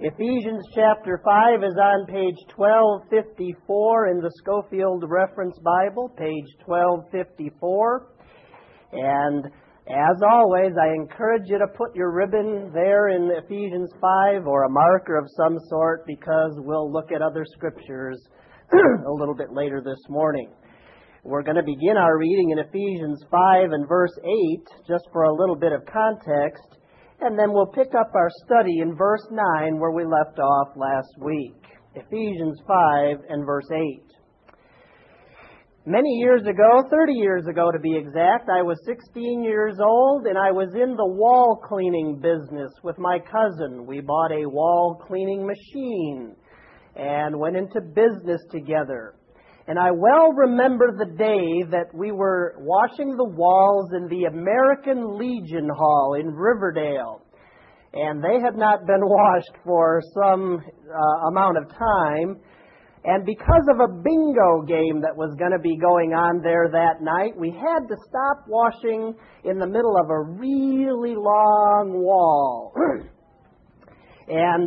Ephesians chapter 5 is on page 1254 in the Schofield Reference Bible, page 1254. And as always, I encourage you to put your ribbon there in Ephesians 5 or a marker of some sort, because we'll look at other scriptures a little bit later this morning. We're going to begin our reading in Ephesians 5 and verse 8, just for a little bit of context, and then we'll pick up our study in verse 9 where we left off last week. Ephesians 5 and verse 8. Many years ago, 30 years ago to be exact, I was 16 years old and I was in the wall cleaning business with my cousin. We bought a wall cleaning machine and went into business together. And I well remember the day that we were washing the walls in the American Legion Hall in Riverdale. And they had not been washed for some amount of time. And because of a bingo game that was going to be going on there that night, we had to stop washing in the middle of a really long wall. And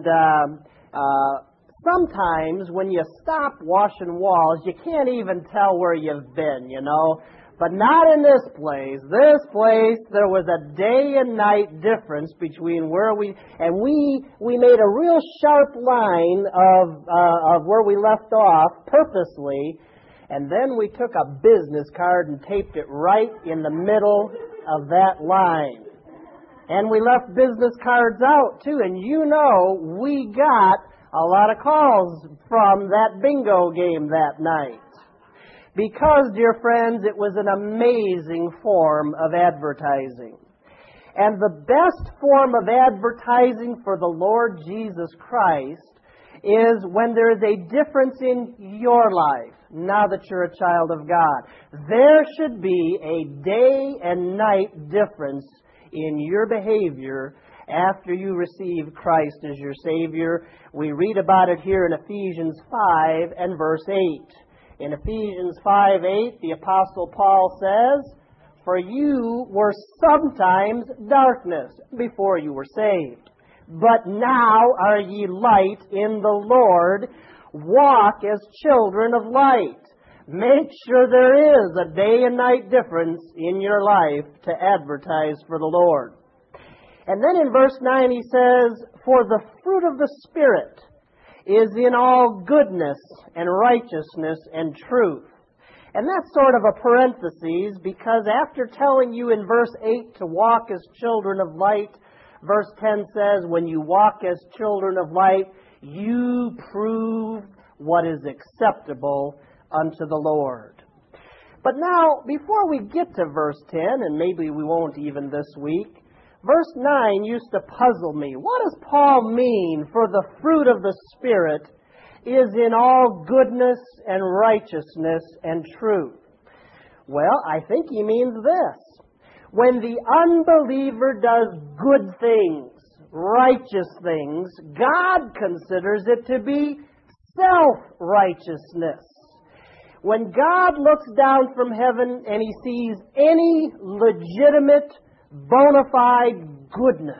sometimes when you stop washing walls, you can't even tell where you've been, you know. But not in this place. This place, there was a day and night difference between where we made a real sharp line of where we left off purposely, and then we took a business card and taped it right in the middle of that line. And we left business cards out too, and you know we got a lot of calls from that bingo game that night. Because, dear friends, it was an amazing form of advertising. And the best form of advertising for the Lord Jesus Christ is when there is a difference in your life, now that you're a child of God. There should be a day and night difference in your behavior after you receive Christ as your Savior. We read about it here in Ephesians 5 and verse 8. In Ephesians 5:8, the Apostle Paul says, "For you were sometimes darkness before you were saved. But now are ye light in the Lord. Walk as children of light." Make sure there is a day and night difference in your life to advertise for the Lord. And then in verse 9 he says, "For the fruit of the Spirit is in all goodness and righteousness and truth." And that's sort of a parenthesis, because after telling you in verse 8 to walk as children of light, verse 10 says, when you walk as children of light, you prove what is acceptable unto the Lord. But now, before we get to verse 10, and maybe we won't even this week, verse 9 used to puzzle me. What does Paul mean for the fruit of the Spirit is in all goodness and righteousness and truth? Well, I think he means this. When the unbeliever does good things, righteous things, God considers it to be self-righteousness. When God looks down from heaven and he sees any legitimate, bona fide goodness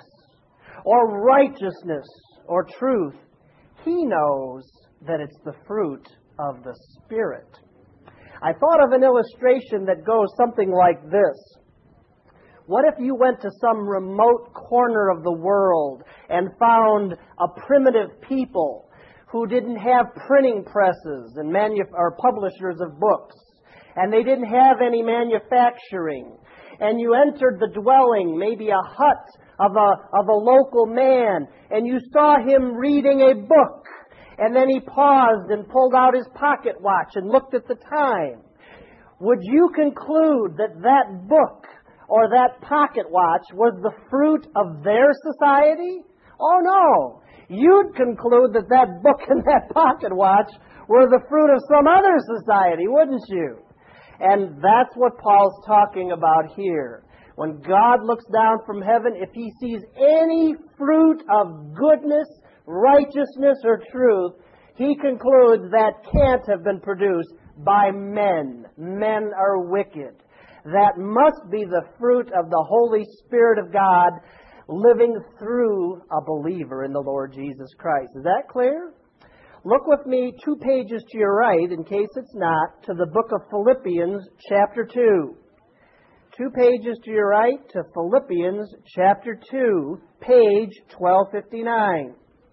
or righteousness or truth, he knows that it's the fruit of the Spirit. I thought of an illustration that goes something like this. What if you went to some remote corner of the world and found a primitive people who didn't have printing presses and or publishers of books, and they didn't have any manufacturing, and you entered the dwelling, maybe a hut of a local man, and you saw him reading a book, and then he paused and pulled out his pocket watch and looked at the time. Would you conclude that that book or that pocket watch was the fruit of their society? Oh no! You'd conclude that that book and that pocket watch were the fruit of some other society, wouldn't you? And that's what Paul's talking about here. When God looks down from heaven, if he sees any fruit of goodness, righteousness, or truth, he concludes that can't have been produced by men. Men are wicked. That must be the fruit of the Holy Spirit of God living through a believer in the Lord Jesus Christ. Is that clear? Look with me 2 pages to your right, in case it's not, to the book of Philippians, chapter 2. 2 pages to your right to Philippians, chapter 2, page 1259.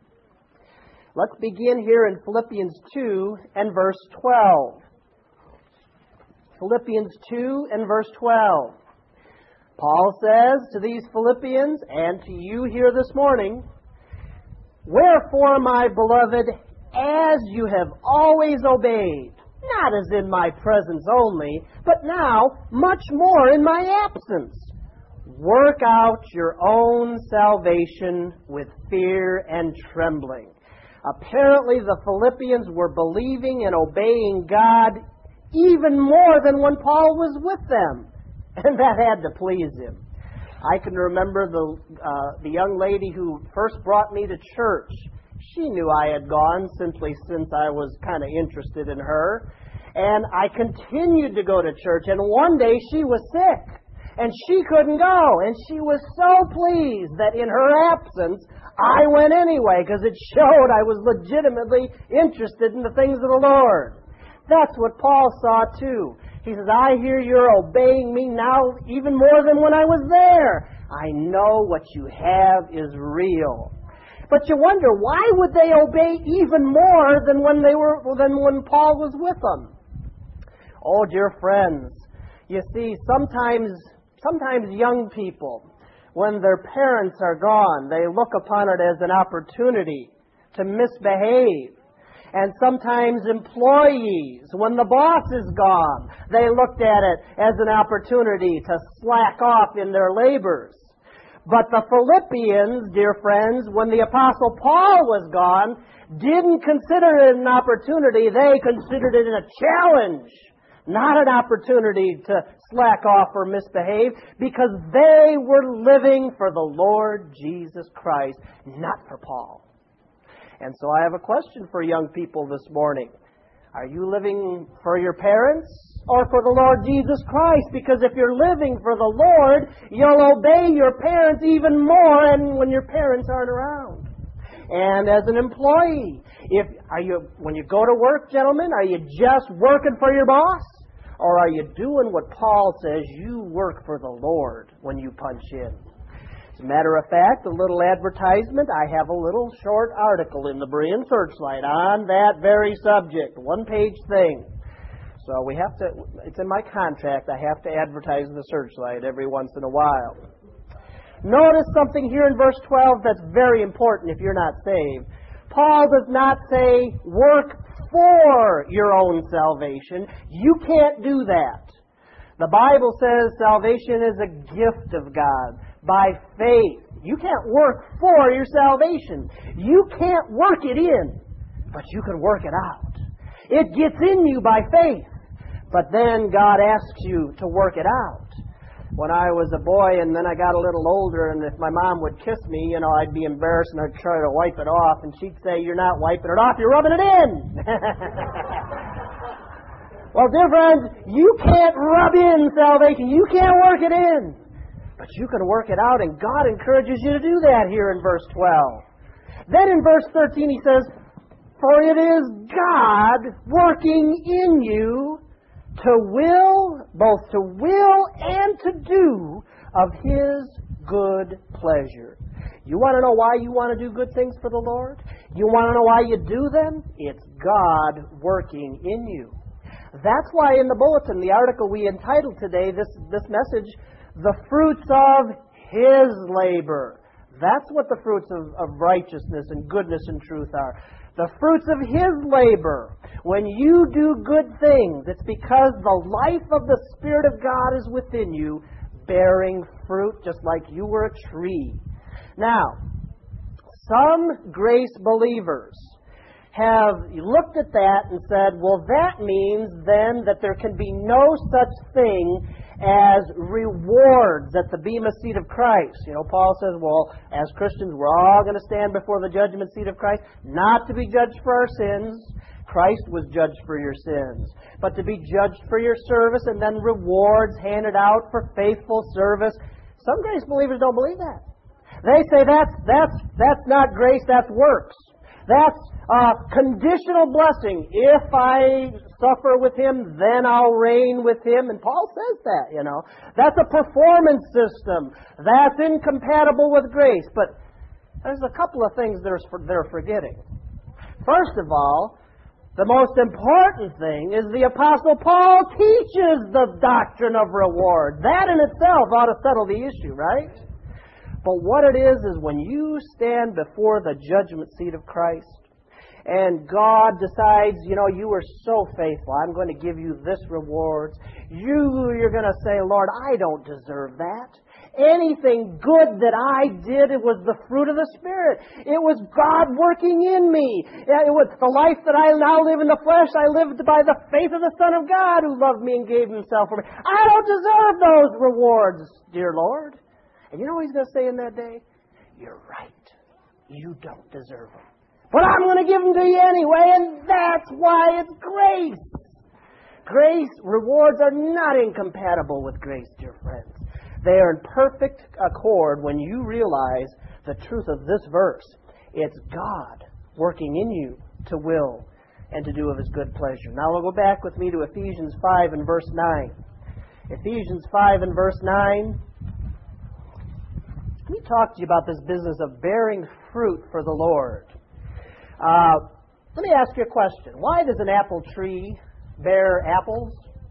Let's begin here in Philippians 2 and verse 12. Philippians 2 and verse 12. Paul says to these Philippians and to you here this morning, "Wherefore, my beloved, as you have always obeyed, not as in my presence only, but now much more in my absence, work out your own salvation with fear and trembling." Apparently the Philippians were believing and obeying God even more than when Paul was with them. And that had to please him. I can remember the young lady who first brought me to church. She knew I had gone simply since I was kind of interested in her. And I continued to go to church. And one day she was sick. And she couldn't go. And she was so pleased that in her absence, I went anyway, because it showed I was legitimately interested in the things of the Lord. That's what Paul saw too. He says, "I hear you're obeying me now even more than when I was there. I know what you have is real." But you wonder, why would they obey even more than when Paul was with them? Oh, dear friends, you see, sometimes young people, when their parents are gone, they look upon it as an opportunity to misbehave. And sometimes employees, when the boss is gone, they looked at it as an opportunity to slack off in their labors. But the Philippians, dear friends, when the Apostle Paul was gone, didn't consider it an opportunity. They considered it a challenge, not an opportunity to slack off or misbehave, because they were living for the Lord Jesus Christ, not for Paul. And so I have a question for young people this morning. Are you living for your parents or for the Lord Jesus Christ? Because if you're living for the Lord, you'll obey your parents even more and when your parents aren't around. And as an employee, when you go to work, gentlemen, are you just working for your boss? Or are you doing what Paul says? You work for the Lord when you punch in. As a matter of fact, a little advertisement, I have a little short article in the Berean Searchlight on that very subject, 1-page thing. So it's in my contract, I have to advertise in the Searchlight every once in a while. Notice something here in verse 12 that's very important if you're not saved. Paul does not say, work for your own salvation. You can't do that. The Bible says salvation is a gift of God by faith. You can't work for your salvation. You can't work it in, but you can work it out. It gets in you by faith, but then God asks you to work it out. When I was a boy and then I got a little older, and if my mom would kiss me, I'd be embarrassed and I'd try to wipe it off, and she'd say, "You're not wiping it off, you're rubbing it in." Well, dear friends, you can't rub in salvation. You can't work it in. But you can work it out, and God encourages you to do that here in verse 12. Then in verse 13 he says, "For it is God working in you both to will and to do of His good pleasure." You want to know why you want to do good things for the Lord? You want to know why you do them? It's God working in you. That's why in the bulletin, the article we entitled today, this message, "The Fruits of His Labor." That's what the fruits of righteousness and goodness and truth are. The fruits of His labor. When you do good things, it's because the life of the Spirit of God is within you, bearing fruit just like you were a tree. Now, some grace believers have looked at that and said, well, that means then that there can be no such thing as rewards at the bema seat of Christ. Paul says, well, as Christians, we're all going to stand before the judgment seat of Christ, not to be judged for our sins. Christ was judged for your sins, but to be judged for your service and then rewards handed out for faithful service. Some grace believers don't believe that. They say that's not grace, that's works. That's conditional blessing. If I suffer with Him, then I'll reign with Him. And Paul says that, you know. That's a performance system. That's incompatible with grace. But there's a couple of things they're forgetting. First of all, the most important thing is the Apostle Paul teaches the doctrine of reward. That in itself ought to settle the issue, right? But what it is when you stand before the judgment seat of Christ and God decides, you know, you were so faithful, I'm going to give you this reward. You're going to say, Lord, I don't deserve that. Anything good that I did, it was the fruit of the Spirit. It was God working in me. It was the life that I now live in the flesh. I lived by the faith of the Son of God who loved me and gave Himself for me. I don't deserve those rewards, dear Lord. And you know what He's going to say in that day? You're right. You don't deserve them. But I'm going to give them to you anyway, and that's why it's grace. Grace, rewards are not incompatible with grace, dear friends. They are in perfect accord when you realize the truth of this verse. It's God working in you to will and to do of His good pleasure. Now we'll go back with me to Ephesians 5 and verse 9. Ephesians 5 and verse 9. Let me talk to you about this business of bearing fruit for the Lord. Let me ask you a question. Why does an apple tree bear apples?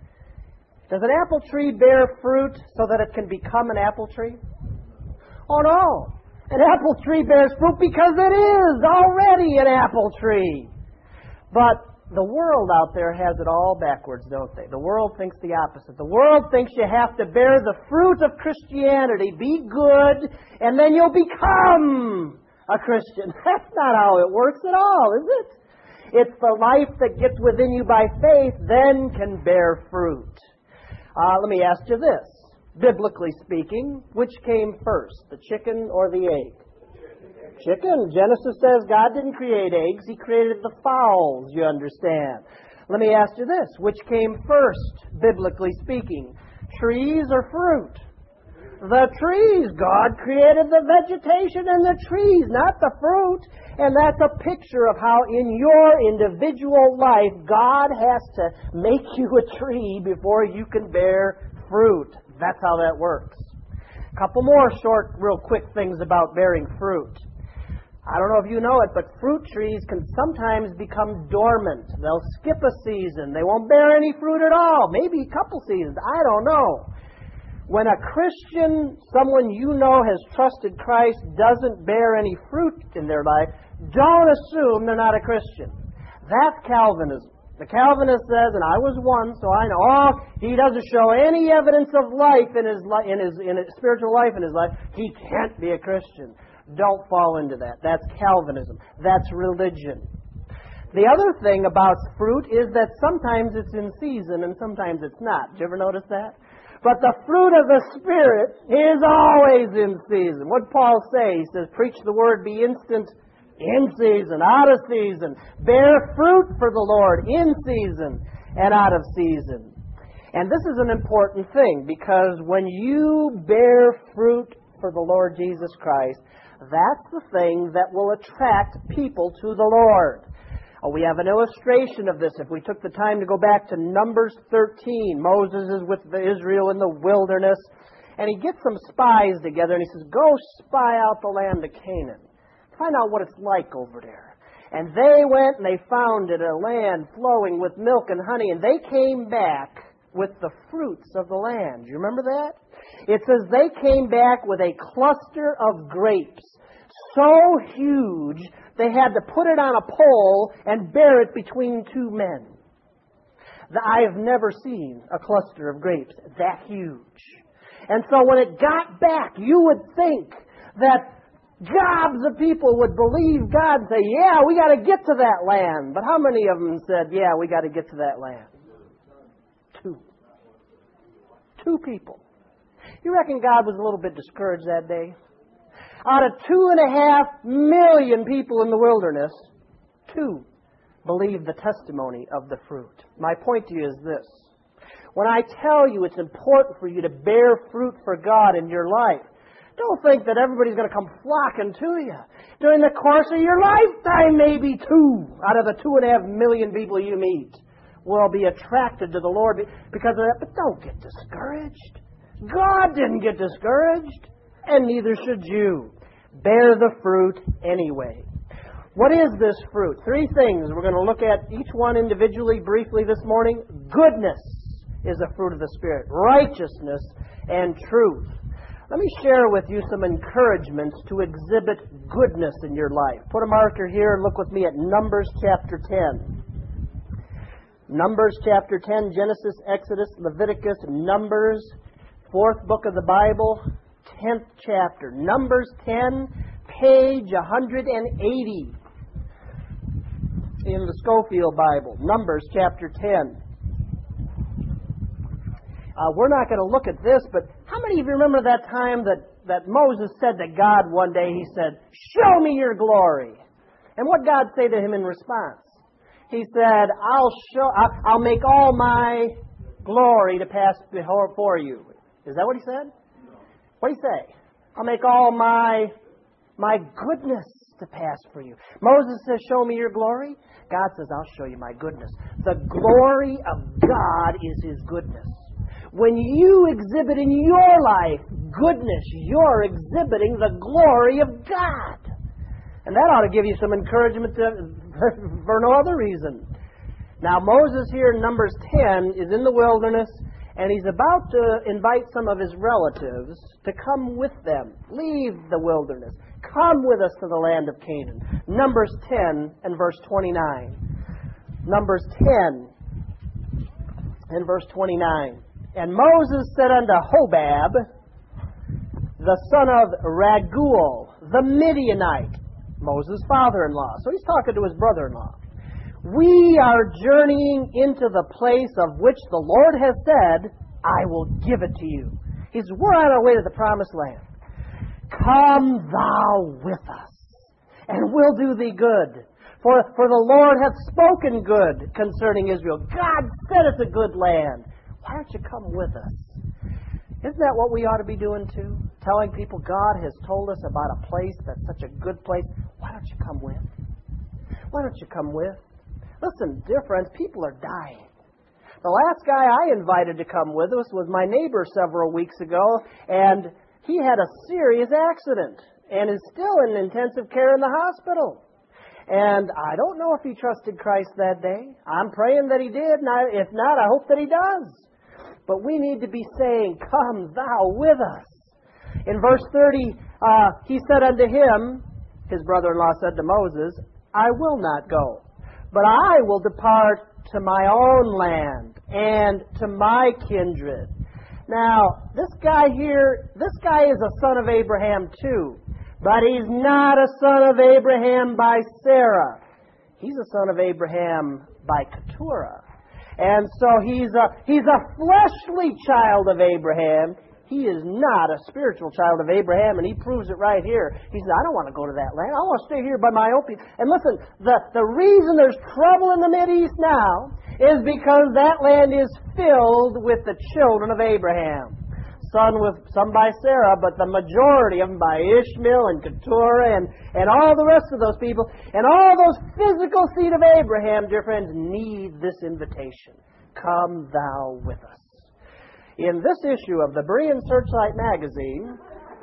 Does an apple tree bear fruit so that it can become an apple tree? Oh no. An apple tree bears fruit because it is already an apple tree. But the world out there has it all backwards, don't they? The world thinks the opposite. The world thinks you have to bear the fruit of Christianity, be good, and then you'll become a Christian. That's not how it works at all, is it? It's the life that gets within you by faith then can bear fruit. Let me ask you this. Biblically speaking, which came first, the chicken or the egg? Chicken. Genesis says God didn't create eggs. He created the fowls, you understand. Let me ask you this. Which came first, biblically speaking? Trees or fruit? The trees. God created the vegetation and the trees, not the fruit. And that's a picture of how in your individual life, God has to make you a tree before you can bear fruit. That's how that works. A couple more short, real quick things about bearing fruit. I don't know if you know it, but fruit trees can sometimes become dormant. They'll skip a season. They won't bear any fruit at all. Maybe a couple seasons. I don't know. When a Christian, someone you know has trusted Christ, doesn't bear any fruit in their life, don't assume they're not a Christian. That's Calvinism. The Calvinist says, and I was one, so I know, he doesn't show any evidence of life in his spiritual life in his life. He can't be a Christian. Don't fall into that. That's Calvinism. That's religion. The other thing about fruit is that sometimes it's in season and sometimes it's not. Did you ever notice that? But the fruit of the Spirit is always in season. What did Paul say? He says, preach the word, be instant, in season, out of season. Bear fruit for the Lord in season and out of season. And this is an important thing because when you bear fruit for the Lord Jesus Christ, that's the thing that will attract people to the Lord. We have an illustration of this. If we took the time to go back to Numbers 13, Moses is with Israel in the wilderness, and he gets some spies together, and he says, go spy out the land of Canaan. Find out what it's like over there. And they went and they found it, a land flowing with milk and honey, and they came back with the fruits of the land. Do you remember that? It says they came back with a cluster of grapes so huge they had to put it on a pole and bear it between two men. I have never seen a cluster of grapes that huge. And so when it got back, you would think that gobs of people would believe God and say, yeah, we got to get to that land. But how many of them said, yeah, we got to get to that land? Two people. You reckon God was a little bit discouraged that day? Out of 2.5 million people in the wilderness, 2 believed the testimony of the fruit. My point to you is this. When I tell you it's important for you to bear fruit for God in your life, Don't think that everybody's going to come flocking to you. During the course of your lifetime, maybe 2 out of the 2.5 million people you meet will be attracted to the Lord because of that. But don't get discouraged. God didn't get discouraged, and neither should you. Bear the fruit anyway. What is this fruit? 3 things. We're going to look at each one individually briefly this morning. Goodness is a fruit of the Spirit. Righteousness and truth. Let me share with you some encouragements to exhibit goodness in your life. Put a marker here and look with me at Numbers chapter 10. Numbers chapter 10, Genesis, Exodus, Leviticus, Numbers, 4th book of the Bible, 10th chapter. Numbers 10, page 180 in the Schofield Bible. Numbers chapter 10. We're not going to look at this, but how many of you remember that time that Moses said to God one day, he said, "Show me your glory." And what did God say to him in response? He said, I'll make all my glory to pass before you. Is that what he said? What did he say? I'll make all my goodness to pass for you. Moses says, "Show me your glory." God says, "I'll show you my goodness." The glory of God is His goodness. When you exhibit in your life goodness, you're exhibiting the glory of God. And that ought to give you some encouragement for no other reason. Now, Moses here in Numbers 10 is in the wilderness, and he's about to invite some of his relatives to come with them. Leave the wilderness. Come with us to the land of Canaan. Numbers 10 and verse 29. Numbers 10 and verse 29. "And Moses said unto Hobab, the son of Raguel, the Midianite," Moses' father-in-law. So he's talking to his brother-in-law. "We are journeying into the place of which the Lord has said, I will give it to you." We're on our way to the promised land. "Come thou with us, and we'll do thee good. For the Lord hath spoken good concerning Israel." God said it's a good land. Why don't you come with us? Isn't that what we ought to be doing too? Telling people God has told us about a place that's such a good place. Why don't you come with? Why don't you come with? Listen, dear friends, people are dying. The last guy I invited to come with us was my neighbor several weeks ago, and he had a serious accident and is still in intensive care in the hospital. And I don't know if he trusted Christ that day. I'm praying that he did, and if not, I hope that he does. But we need to be saying, "Come thou with us." In verse 30, he said unto him, his brother-in-law said to Moses, "I will not go, but I will depart to my own land and to my kindred." Now, this guy is a son of Abraham too. But he's not a son of Abraham by Sarah. He's a son of Abraham by Keturah. And so he's a fleshly child of Abraham. He is not a spiritual child of Abraham, and he proves it right here. He says, "I don't want to go to that land. I want to stay here by my own people." And listen, the reason there's trouble in the Mideast now is because that land is filled with the children of Abraham. Some by Sarah, but the majority of them by Ishmael and Keturah and all the rest of those people. And all those physical seed of Abraham, dear friends, need this invitation. "Come thou with us." In this issue of the Berean Searchlight magazine,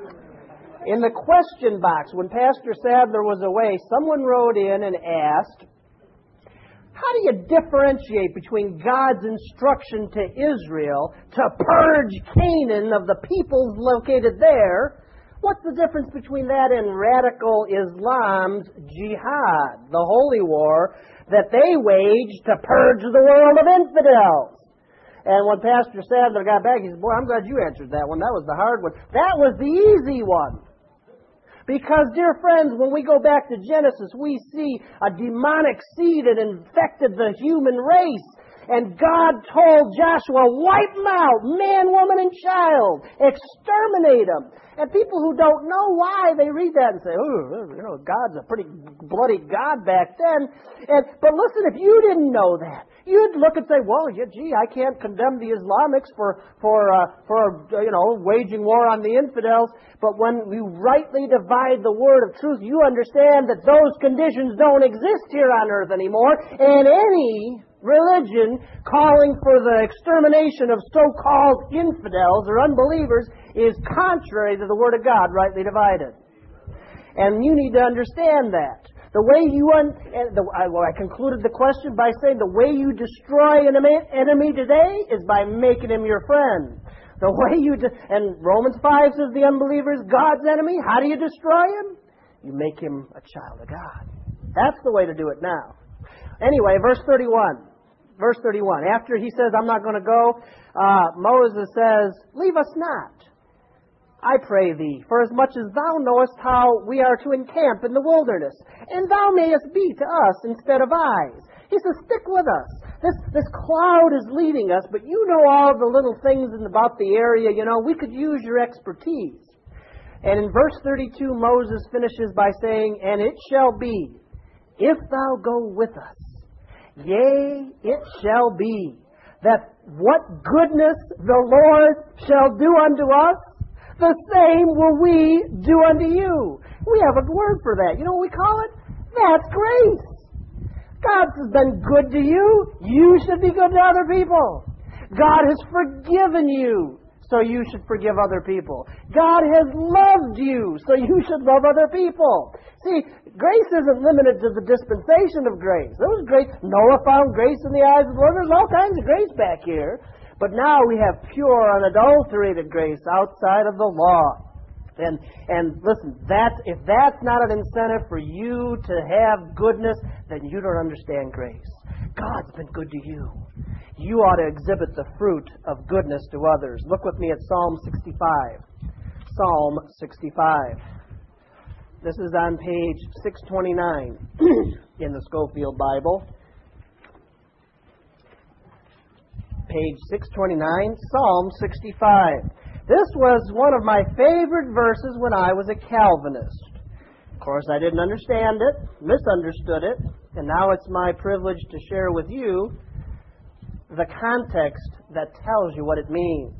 in the question box, when Pastor Sadler was away, someone wrote in and asked, how do you differentiate between God's instruction to Israel to purge Canaan of the peoples located there? What's the difference between that and radical Islam's jihad, the holy war that they waged to purge the world of infidels? And when Pastor Sadler got back, he said, "Boy, I'm glad you answered that one. That was the hard one." That was the easy one. Because, dear friends, when we go back to Genesis, we see a demonic seed that infected the human race. And God told Joshua, "Wipe them out, man, woman, and child. Exterminate them." And people who don't know why, they read that and say, "Oh, God's a pretty bloody God back then." But listen, if you didn't know that, You'd look and say, well, yeah, gee, I can't condemn the Islamics for waging war on the infidels. But when you rightly divide the word of truth, you understand that those conditions don't exist here on earth anymore. And any religion calling for the extermination of so-called infidels or unbelievers is contrary to the Word of God, rightly divided. And you need to understand that. The way I concluded the question by saying the way you destroy an enemy today is by making him your friend. The way and Romans 5 says the unbeliever is God's enemy. How do you destroy him? You make him a child of God. That's the way to do it now. Anyway, verse 31. Verse 31. After he says, I'm not going to go, Moses says, leave us not, I pray thee, for as much as thou knowest how we are to encamp in the wilderness, and thou mayest be to us instead of eyes. He says, stick with us. This cloud is leading us, but you know all the little things about the area. We could use your expertise. And in verse 32, Moses finishes by saying, and it shall be, if thou go with us, yea, it shall be, that what goodness the Lord shall do unto us, the same will we do unto you. We have a word for that. You know what we call it? That's grace. God has been good to you. You should be good to other people. God has forgiven you, so you should forgive other people. God has loved you, so you should love other people. See, grace isn't limited to the dispensation of grace. There was grace. Noah found grace in the eyes of the Lord. There's all kinds of grace back here. But now we have pure, unadulterated grace outside of the law. And listen, if that's not an incentive for you to have goodness, then you don't understand grace. God's been good to you. You ought to exhibit the fruit of goodness to others. Look with me at Psalm 65. Psalm 65. This is on page 629 in the Scofield Bible. Page 629, Psalm 65. This was one of my favorite verses when I was a Calvinist. Of course, I didn't understand it, misunderstood it, and now it's my privilege to share with you the context that tells you what it means.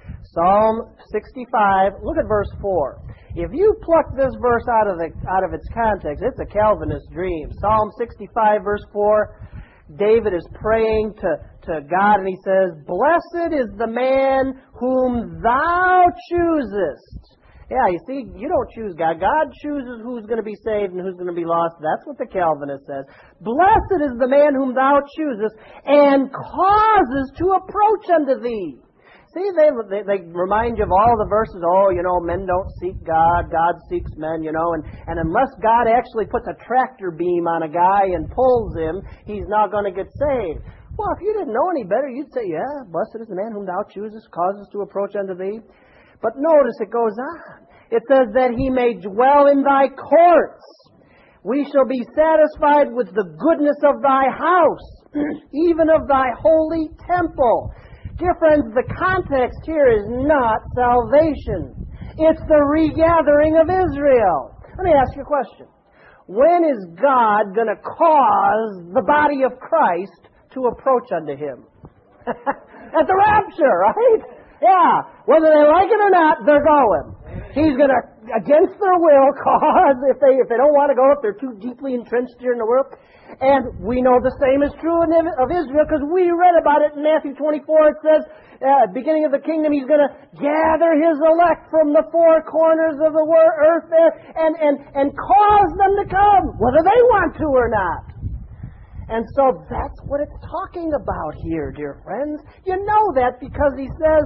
Psalm 65, look at verse 4. If you pluck this verse out of its context, it's a Calvinist dream. Psalm 65, verse 4, David is praying to God, and he says, blessed is the man whom thou choosest. Yeah, you see, you don't choose God. God chooses who's going to be saved and who's going to be lost. That's what the Calvinist says. Blessed is the man whom thou choosest, and causes to approach unto thee. See, they remind you of all the verses, men don't seek God, God seeks men, and unless God actually puts a tractor beam on a guy and pulls him, he's not going to get saved. Well, if you didn't know any better, you'd say, yeah, blessed is the man whom thou choosest, causes to approach unto thee. But notice it goes on. It says that he may dwell in thy courts. We shall be satisfied with the goodness of thy house, even of thy holy temple. Dear friends, the context here is not salvation. It's the regathering of Israel. Let me ask you a question. When is God going to cause the body of Christ to approach unto Him? At the rapture, right? Yeah. Whether they like it or not, they're going. He's going to, against their will, cause, if they don't want to go, if they're too deeply entrenched here in the world. And we know the same is true of Israel, because we read about it in Matthew 24. It says, beginning of the kingdom, He's going to gather His elect from the four corners of the earth there and cause them to come, whether they want to or not. And so that's what it's talking about here, dear friends. You know that because He says,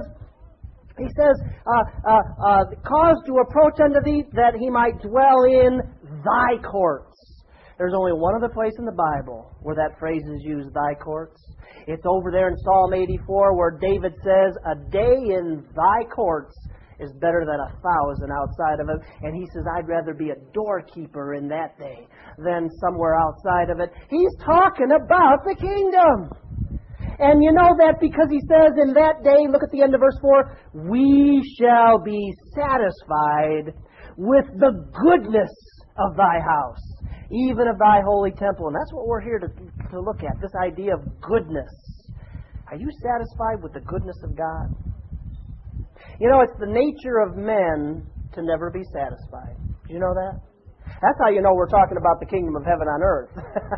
cause to approach unto thee that He might dwell in thy courts. There's only one other place in the Bible where that phrase is used, thy courts. It's over there in Psalm 84 where David says, a day in thy courts is better than 1,000 outside of it. And he says, I'd rather be a doorkeeper in that day than somewhere outside of it. He's talking about the kingdom. And you know that because he says in that day, look at the end of verse 4, we shall be satisfied with the goodness of thy house. even of thy holy temple. And that's what we're here to look at, this idea of goodness. Are you satisfied with the goodness of God? You know, it's the nature of men to never be satisfied. Do you know that? That's how you know we're talking about the kingdom of heaven on earth.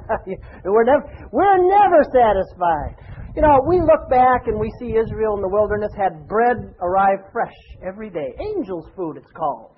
we're never satisfied. You know, we look back and we see Israel in the wilderness had bread arrive fresh every day. Angel's food, it's called.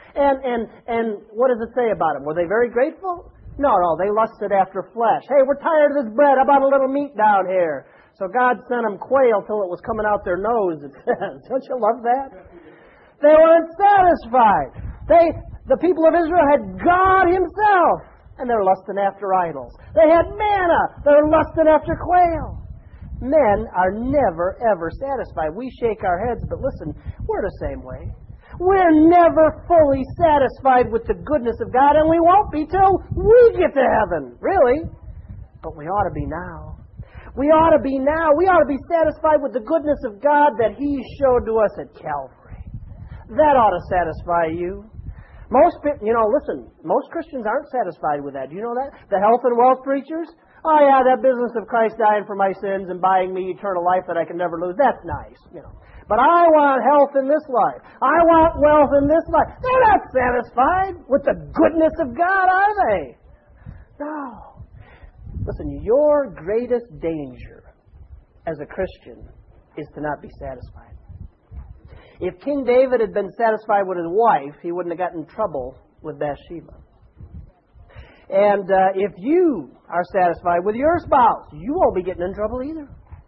And what does it say about them? Were they very grateful? No, they lusted after flesh. Hey, we're tired of this bread. How about a little meat down here? So God sent them quail till it was coming out their nose, it says. Don't you love that? They weren't satisfied. The people of Israel had God Himself, and they're lusting after idols. They had manna. They're lusting after quail. Men are never, ever satisfied. We shake our heads, but listen, we're the same way. We're never fully satisfied with the goodness of God, and we won't be till we get to heaven, really. But we ought to be now. We ought to be now. We ought to be satisfied with the goodness of God that He showed to us at Calvary. That ought to satisfy you. Most Christians aren't satisfied with that. Do you know that? The health and wealth preachers? Oh yeah, that business of Christ dying for my sins and buying me eternal life that I can never lose, that's nice, you know. But I want health in this life. I want wealth in this life. They're not satisfied with the goodness of God, are they? No. Listen, your greatest danger as a Christian is to not be satisfied. If King David had been satisfied with his wife, he wouldn't have gotten in trouble with Bathsheba. And if you are satisfied with your spouse, you won't be getting in trouble either.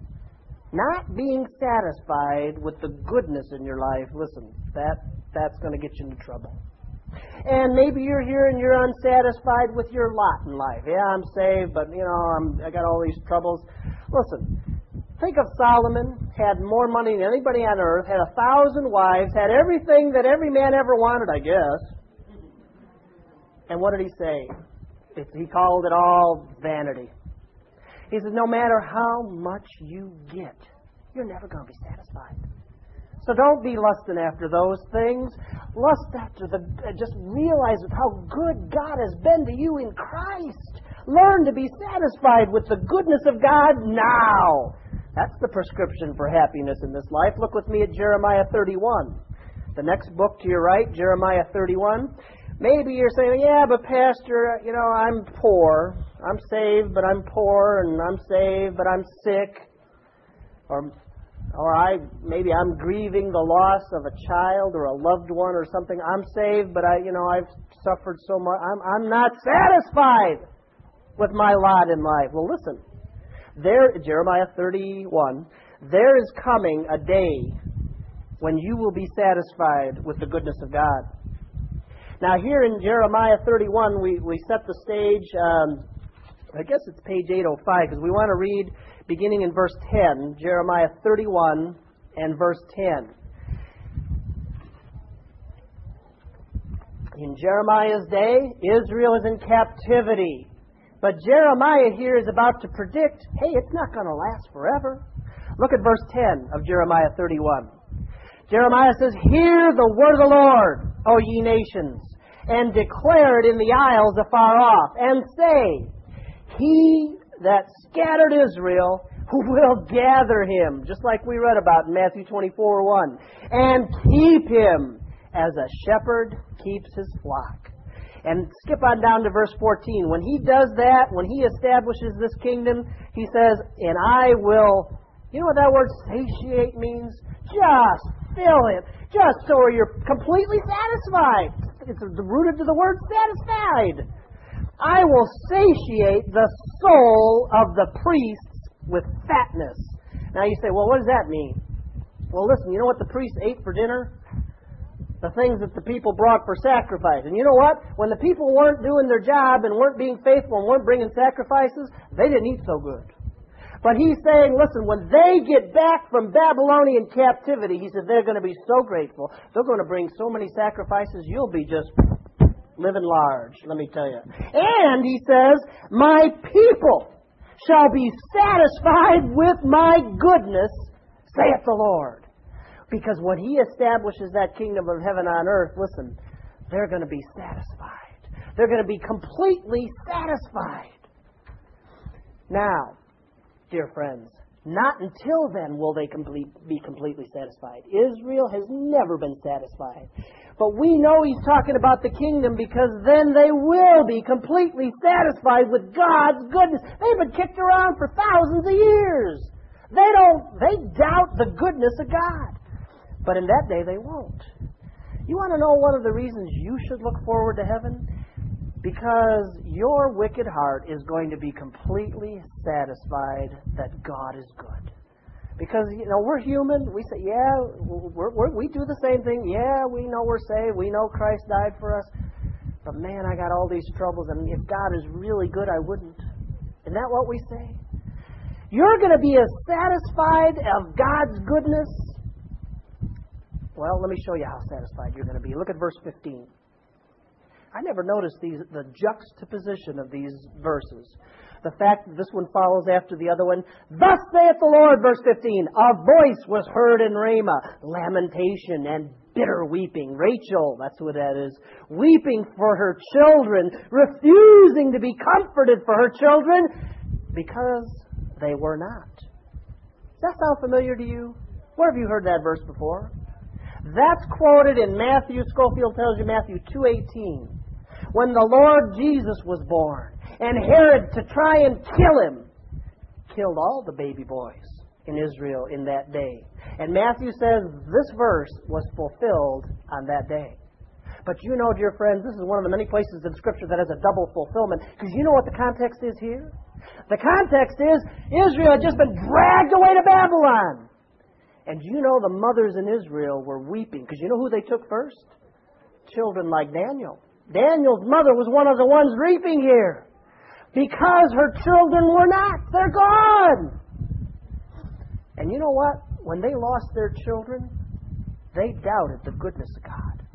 Not being satisfied with the goodness in your life, listen, that's going to get you into trouble. And maybe you're here and you're unsatisfied with your lot in life. Yeah, I'm saved, but I got all these troubles. Listen, think of Solomon, had more money than anybody on earth, had 1,000 wives, had everything that every man ever wanted, I guess. And what did he say? He called it all vanity. He says, no matter how much you get, you're never going to be satisfied. So don't be lusting after those things. Lust after just realize how good God has been to you in Christ. Learn to be satisfied with the goodness of God now. That's the prescription for happiness in this life. Look with me at Jeremiah 31. The next book to your right, Jeremiah 31. Maybe you're saying, yeah, but Pastor, I'm poor. I'm saved, but I'm poor, and I'm saved, but I'm sick. Or maybe I'm grieving the loss of a child or a loved one or something. I'm saved, but I've suffered so much. I'm not satisfied with my lot in life. Well, listen. Jeremiah 31, there is coming a day when you will be satisfied with the goodness of God. Now, here in Jeremiah 31, we set the stage. I guess it's page 805, because we want to read beginning in verse 10, Jeremiah 31 and verse 10. In Jeremiah's day, Israel is in captivity. But Jeremiah here is about to predict, hey, it's not going to last forever. Look at verse 10 of Jeremiah 31. Jeremiah says, hear the word of the Lord, O ye nations, and declare it in the isles afar off, and say, He that scattered Israel, who will gather him, just like we read about in Matthew 24:1, and keep him as a shepherd keeps his flock. And skip on down to verse 14. When He does that, when He establishes this kingdom, He says, and I will, you know what that word satiate means? Just fill it. Just so you're completely satisfied. It's rooted to the word satisfied. I will satiate the soul of the priests with fatness. Now you say, well, what does that mean? Well, listen, you know what the priests ate for dinner? The things that the people brought for sacrifice. And you know what? When the people weren't doing their job and weren't being faithful and weren't bringing sacrifices, they didn't eat so good. But He's saying, listen, when they get back from Babylonian captivity, He said they're going to be so grateful. They're going to bring so many sacrifices, you'll be just living large, let me tell you. And He says, my people shall be satisfied with my goodness, saith the Lord. Because when He establishes that kingdom of heaven on earth, listen, they're going to be satisfied. They're going to be completely satisfied. Now, dear friends, not until then will they be completely satisfied. Israel has never been satisfied. But we know He's talking about the kingdom because then they will be completely satisfied with God's goodness. They've been kicked around for thousands of years. They doubt the goodness of God. But in that day they won't. You want to know one of the reasons you should look forward to heaven? Because your wicked heart is going to be completely satisfied that God is good. Because, we're human. We say, we do the same thing. Yeah, we know we're saved. We know Christ died for us. But man, I got all these troubles, and if God is really good, I wouldn't. Isn't that what we say? You're going to be as satisfied of God's goodness. Well, let me show you how satisfied you're going to be. Look at verse 15. I never noticed the juxtaposition of these verses. The fact that this one follows after the other one. Thus saith the Lord, verse 15, a voice was heard in Ramah, lamentation and bitter weeping. Rachel, that's who that is, weeping for her children, refusing to be comforted for her children because they were not. Does that sound familiar to you? Where have you heard that verse before? That's quoted in Matthew. Scofield tells you Matthew 2:18. When the Lord Jesus was born, and Herod, to try and kill Him, killed all the baby boys in Israel in that day. And Matthew says this verse was fulfilled on that day. But you know, dear friends, this is one of the many places in Scripture that has a double fulfillment. Because you know what the context is here? The context is Israel had just been dragged away to Babylon. And you know the mothers in Israel were weeping. Because you know who they took first? Children like Daniel. Daniel's mother was one of the ones reaping here. Because her children were not. They're gone. And you know what? When they lost their children, they doubted the goodness of God.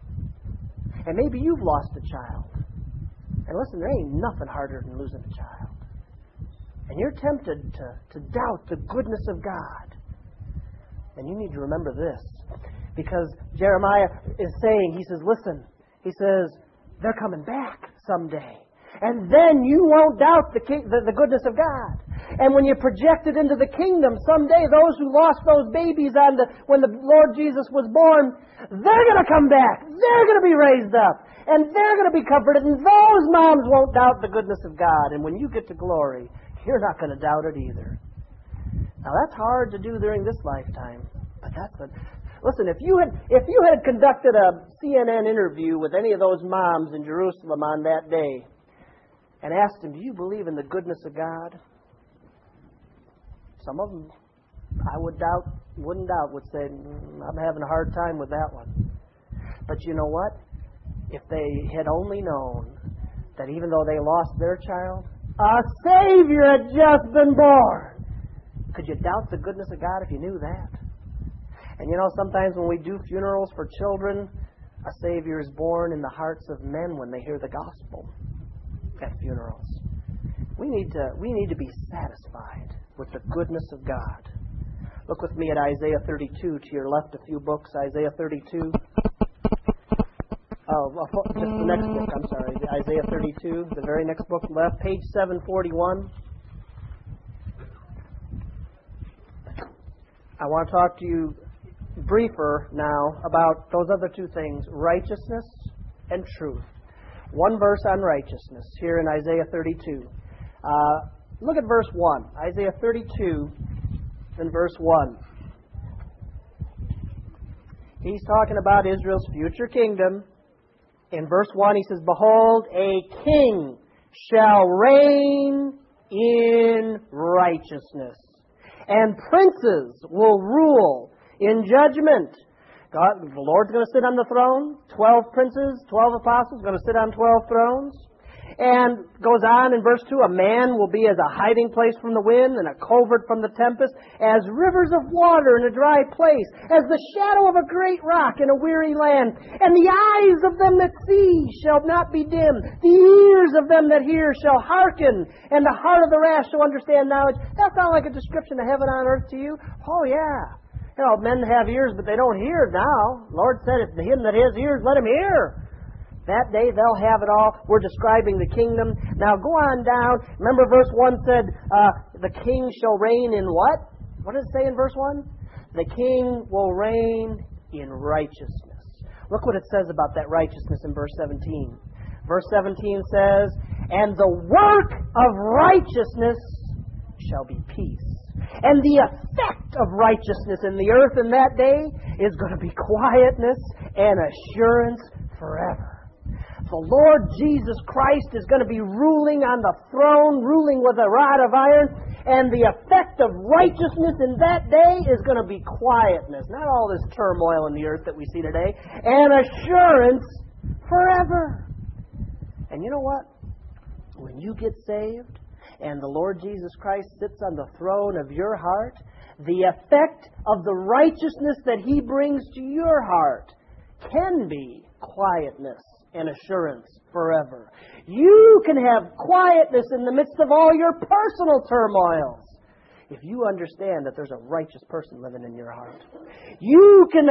And maybe you've lost a child. And listen, there ain't nothing harder than losing a child. And you're tempted to doubt the goodness of God. And you need to remember this. Because Jeremiah is saying, he says, listen, he says, they're coming back someday. And then you won't doubt the goodness of God. And when you project it into the kingdom, someday those who lost those babies when the Lord Jesus was born, they're going to come back. They're going to be raised up. And they're going to be comforted. And those moms won't doubt the goodness of God. And when you get to glory, you're not going to doubt it either. Now that's hard to do during this lifetime. But that's what... Listen, if you had conducted a CNN interview with any of those moms in Jerusalem on that day and asked them, do you believe in the goodness of God? Some of them, I wouldn't doubt, would say, I'm having a hard time with that one. But you know what? If they had only known that even though they lost their child, a Savior had just been born. Could you doubt the goodness of God if you knew that? And you know, sometimes when we do funerals for children, a Savior is born in the hearts of men when they hear the gospel at funerals. We need to be satisfied with the goodness of God. Look with me at Isaiah 32 to your left, a few books. Isaiah 32. Oh, just the next book, I'm sorry. Isaiah 32, the very next book left, page 741. I want to talk to you briefer now about those other two things, righteousness and truth. One verse on righteousness here in Isaiah 32. Look at verse 1. Isaiah 32 and verse 1. He's talking about Israel's future kingdom. In verse 1 he says, behold, a king shall reign in righteousness, and princes will rule in judgment. God, the Lord's going to sit on the throne. 12 princes, 12 apostles going to sit on 12 thrones. And goes on in verse 2, a man will be as a hiding place from the wind and a covert from the tempest, as rivers of water in a dry place, as the shadow of a great rock in a weary land. And the eyes of them that see shall not be dim. The ears of them that hear shall hearken, and the heart of the rash shall understand knowledge. That sound like a description of heaven on earth to you? Oh, yeah. You know, men have ears, but they don't hear now. The Lord said, if him that has ears, let him hear. That day they'll have it all. We're describing the kingdom. Now go on down. Remember verse 1 said, the king shall reign in what? What does it say in verse 1? The king will reign in righteousness. Look what it says about that righteousness in verse 17. Verse 17 says, and the work of righteousness shall be peace. And the effect of righteousness in the earth in that day is going to be quietness and assurance forever. The Lord Jesus Christ is going to be ruling on the throne, ruling with a rod of iron, and the effect of righteousness in that day is going to be quietness. Not all this turmoil in the earth that we see today, and assurance forever. And you know what? When you get saved, and the Lord Jesus Christ sits on the throne of your heart, the effect of the righteousness that He brings to your heart can be quietness and assurance forever. You can have quietness in the midst of all your personal turmoils if you understand that there's a righteous person living in your heart. You can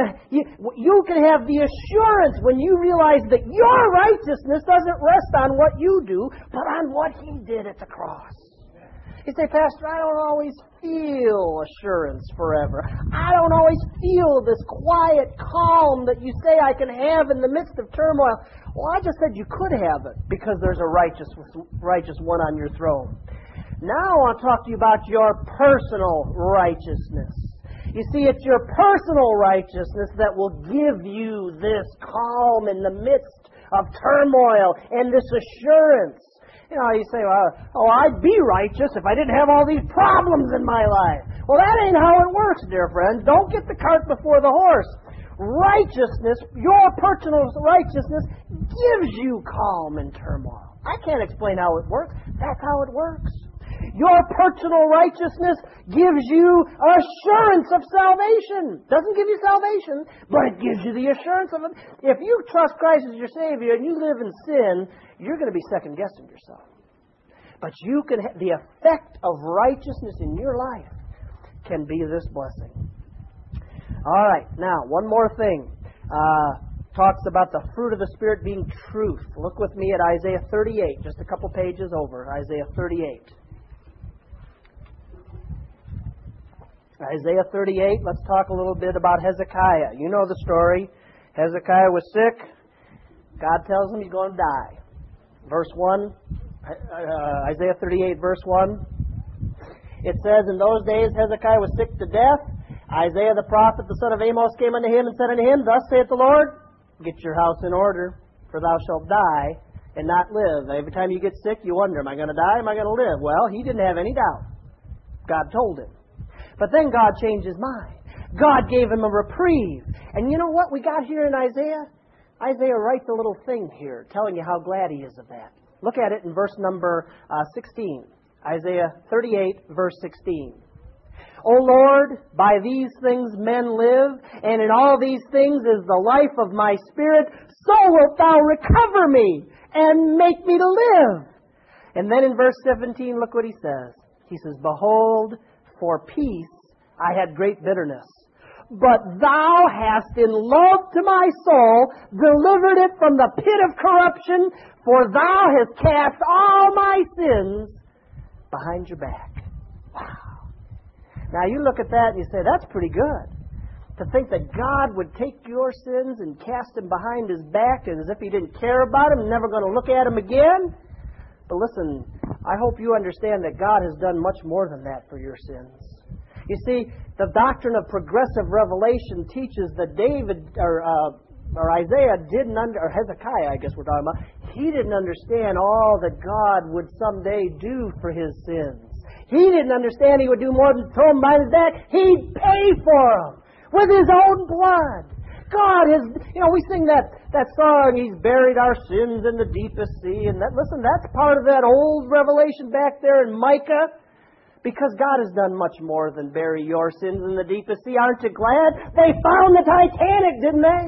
have the assurance when you realize that your righteousness doesn't rest on what you do, but on what He did at the cross. You say, Pastor, I don't always feel assurance forever. I don't always feel this quiet calm that you say I can have in the midst of turmoil. Well, I just said you could have it because there's a righteous one on your throne. Now I want to talk to you about your personal righteousness. You see, it's your personal righteousness that will give you this calm in the midst of turmoil and this assurance. You know, you say, well, I'd be righteous if I didn't have all these problems in my life. Well, that ain't how it works, dear friends. Don't get the cart before the horse. Righteousness, your personal righteousness, gives you calm in turmoil. I can't explain how it works. That's how it works. Your personal righteousness gives you assurance of salvation. Doesn't give you salvation, but it gives you the assurance of it. If you trust Christ as your Savior and you live in sin, you're going to be second-guessing yourself. But you can the effect of righteousness in your life can be this blessing. All right, now, one more thing. Talks about the fruit of the Spirit being truth. Look with me at Isaiah 38, just a couple pages over. Isaiah 38. Isaiah 38, let's talk a little bit about Hezekiah. You know the story. Hezekiah was sick. God tells him he's going to die. Verse 1, Isaiah 38, verse 1. It says, in those days Hezekiah was sick to death. Isaiah the prophet, the son of Amos, came unto him and said unto him, thus saith the Lord, get your house in order, for thou shalt die and not live. Every time you get sick, you wonder, am I going to die? Am I going to live? Well, he didn't have any doubt. God told him. But then God changed his mind. God gave him a reprieve. And you know what we got here in Isaiah? Isaiah writes a little thing here telling you how glad he is of that. Look at it in verse number 16. Isaiah 38, verse 16. O Lord, by these things men live, and in all these things is the life of my spirit. So wilt thou recover me and make me to live. And then in verse 17, look what he says. He says, behold, for peace I had great bitterness. But thou hast in love to my soul delivered it from the pit of corruption, for thou hast cast all my sins behind your back. Wow. Now you look at that and you say, that's pretty good. To think that God would take your sins and cast them behind His back as if He didn't care about them, never going to look at them again. But listen, I hope you understand that God has done much more than that for your sins. You see, the doctrine of progressive revelation teaches that David, or Isaiah didn't or Hezekiah, I guess we're talking about, he didn't understand all that God would someday do for his sins. He didn't understand He would do more than throw them behind His back. He'd pay for them with His own blood. God has, we sing that song, He's buried our sins in the deepest sea. And listen, that's part of that old revelation back there in Micah. Because God has done much more than bury your sins in the deepest sea. Aren't you glad? They found the Titanic, didn't they?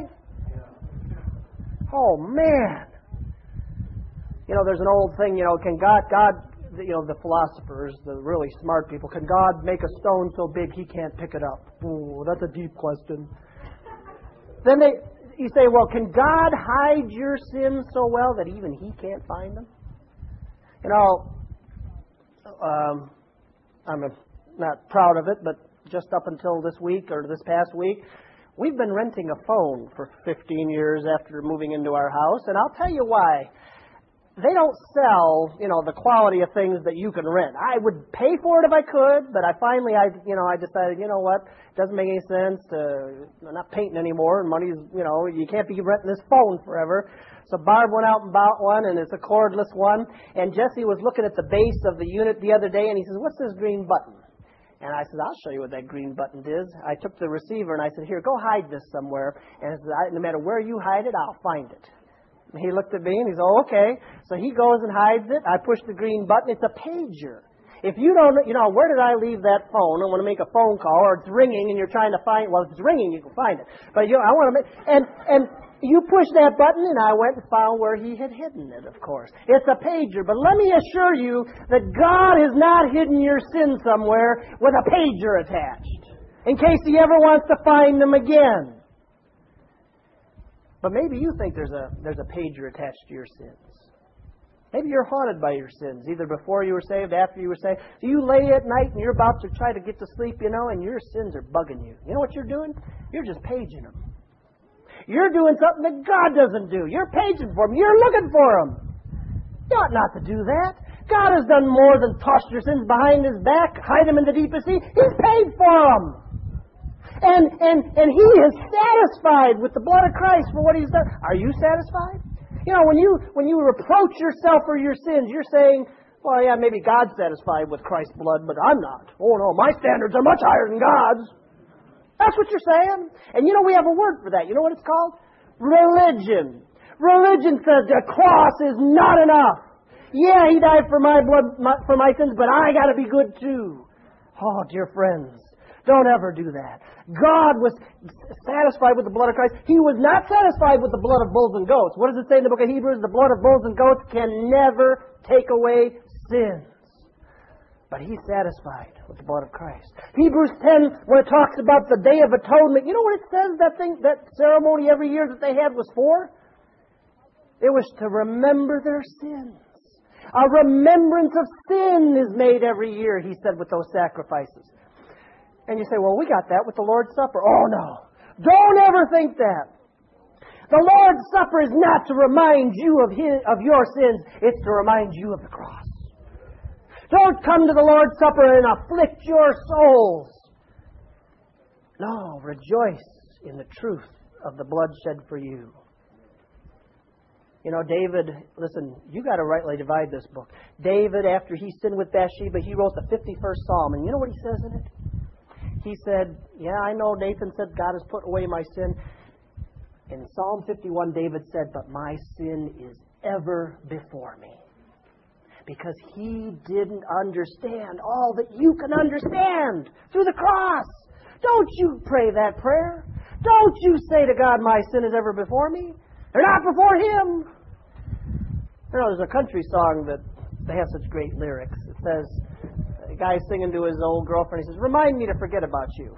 Oh, man. There's an old thing, can God, the philosophers, the really smart people, can God make a stone so big He can't pick it up? Ooh, that's a deep question. Then you say, well, can God hide your sins so well that even He can't find them? You know, I'm not proud of it, but just up until this week or this past week, we've been renting a phone for 15 years after moving into our house, and I'll tell you why. They don't sell, the quality of things that you can rent. I would pay for it if I could, but I decided, what, it doesn't make any sense I'm not painting anymore, and money's, you can't be renting this phone forever. So Barb went out and bought one, and it's a cordless one, and Jesse was looking at the base of the unit the other day, and he says, what's this green button? And I said, I'll show you what that green button is. I took the receiver, and I said, here, go hide this somewhere, and I said, no matter where you hide it, I'll find it. And he looked at me and he said, oh, okay. So he goes and hides it. I push the green button. It's a pager. If you don't, where did I leave that phone? I want to make a phone call, or it's ringing and you're trying to find, well, if it's ringing, you can find it. But, I want to make, and you push that button, and I went and found where he had hidden it, of course. It's a pager. But let me assure you that God has not hidden your sin somewhere with a pager attached, in case He ever wants to find them again. But maybe you think there's a pager attached to your sins. Maybe you're haunted by your sins, either before you were saved, after you were saved. So you lay at night and you're about to try to get to sleep, and your sins are bugging you. You know what you're doing? You're just paging them. You're doing something that God doesn't do. You're paging for them. You're looking for them. You ought not to do that. God has done more than toss your sins behind His back, hide them in the deepest sea. He's paid for them. And He is satisfied with the blood of Christ for what He's done. Are you satisfied? When you reproach yourself for your sins, you're saying, well, yeah, maybe God's satisfied with Christ's blood, but I'm not. Oh, no, my standards are much higher than God's. That's what you're saying. And we have a word for that. You know what it's called? Religion. Religion says the cross is not enough. Yeah, He died for my blood, for my sins, but I got to be good too. Oh, dear friends, don't ever do that. God was satisfied with the blood of Christ. He was not satisfied with the blood of bulls and goats. What does it say in the book of Hebrews? The blood of bulls and goats can never take away sins. But He's satisfied with the blood of Christ. Hebrews 10, when it talks about the Day of Atonement, you know what it says that ceremony every year that they had was for? It was to remember their sins. A remembrance of sin is made every year, he said, with those sacrifices. And you say, well, we got that with the Lord's Supper. Oh, no. Don't ever think that. The Lord's Supper is not to remind you of your sins. It's to remind you of the cross. Don't come to the Lord's Supper and afflict your souls. No, rejoice in the truth of the blood shed for you. David, listen, you got to rightly divide this book. David, after he sinned with Bathsheba, he wrote the 51st Psalm. And you know what he says in it? He said, yeah, I know Nathan said God has put away my sin. In Psalm 51, David said, but my sin is ever before me. Because he didn't understand all that you can understand through the cross. Don't you pray that prayer. Don't you say to God, my sin is ever before me. They're not before Him. There's a country song that they have such great lyrics. It says, a guy singing to his old girlfriend, he says, remind me to forget about you.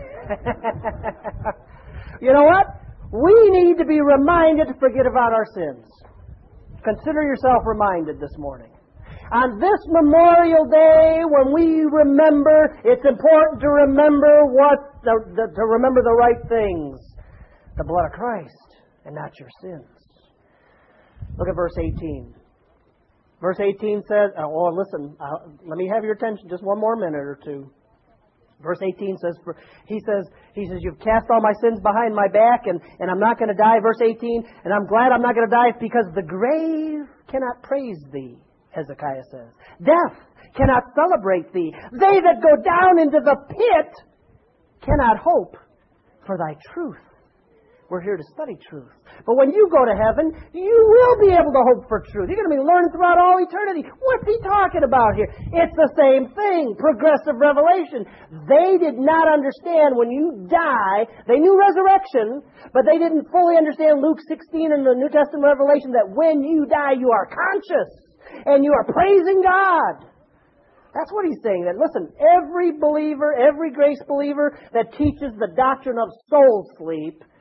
You know what? We need to be reminded to forget about our sins. Consider yourself reminded this morning. On this Memorial Day, when we remember, it's important to remember to remember the right things. The blood of Christ and not your sins. Look at verse 18. Verse 18 says, let me have your attention just one more minute or two. Verse 18 says, he says, you've cast all my sins behind my back, and I'm not going to die. Verse 18, and I'm glad I'm not going to die because the grave cannot praise thee, Hezekiah says. Death cannot celebrate thee. They that go down into the pit cannot hope for thy truth. We're here to study truth. But when you go to heaven, you will be able to hope for truth. You're going to be learning throughout all eternity. What's he talking about here? It's the same thing. Progressive revelation. They did not understand when you die. They knew resurrection, but they didn't fully understand Luke 16 and the New Testament revelation that when you die, you are conscious and you are praising God. That's what he's saying. That listen, every believer, every grace believer that teaches the doctrine of soul sleep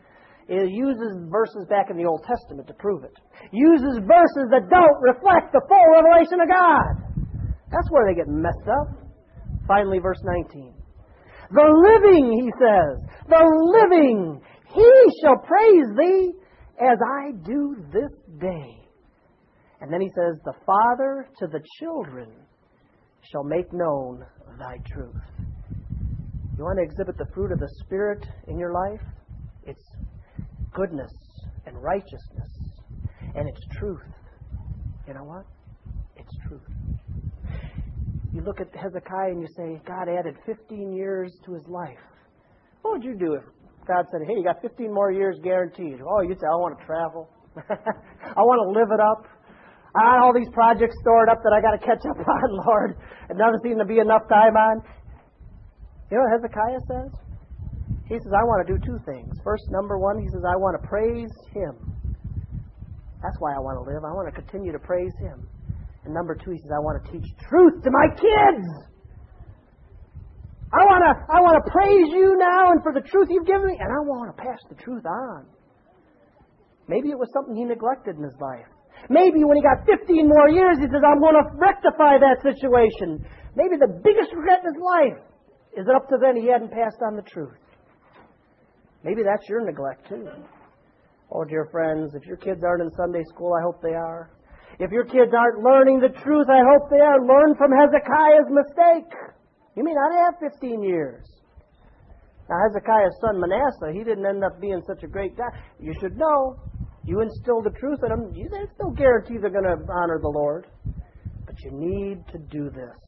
It uses verses back in the Old Testament to prove it. Uses verses that don't reflect the full revelation of God. That's where they get messed up. Finally, verse 19. The living, he says, the living, he shall praise thee as I do this day. And then he says, the Father to the children shall make known thy truth. You want to exhibit the fruit of the Spirit in your life? It's goodness and righteousness. And it's truth. You know what? It's truth. You look at Hezekiah and you say, God added 15 years to his life. What would you do if God said, hey, you got 15 more years guaranteed? Oh, you'd say, I want to travel. I want to live it up. I got all these projects stored up that I got to catch up on, Lord. It doesn't seem to be enough time on. You know what Hezekiah says? He says, I want to do two things. First, number one, he says, I want to praise Him. That's why I want to live. I want to continue to praise Him. And number two, he says, I want to teach truth to my kids. I want to praise you now and for the truth you've given me, and I want to pass the truth on. Maybe it was something he neglected in his life. Maybe when he got 15 more years, he says, I'm going to rectify that situation. Maybe the biggest regret in his life is that up to then he hadn't passed on the truth. Maybe that's your neglect too. Oh, dear friends, if your kids aren't in Sunday school, I hope they are. If your kids aren't learning the truth, I hope they are. Learn from Hezekiah's mistake. You may not have 15 years. Now, Hezekiah's son Manasseh, he didn't end up being such a great guy. You should know. You instill the truth in them. There's no guarantee they're going to honor the Lord. But you need to do this.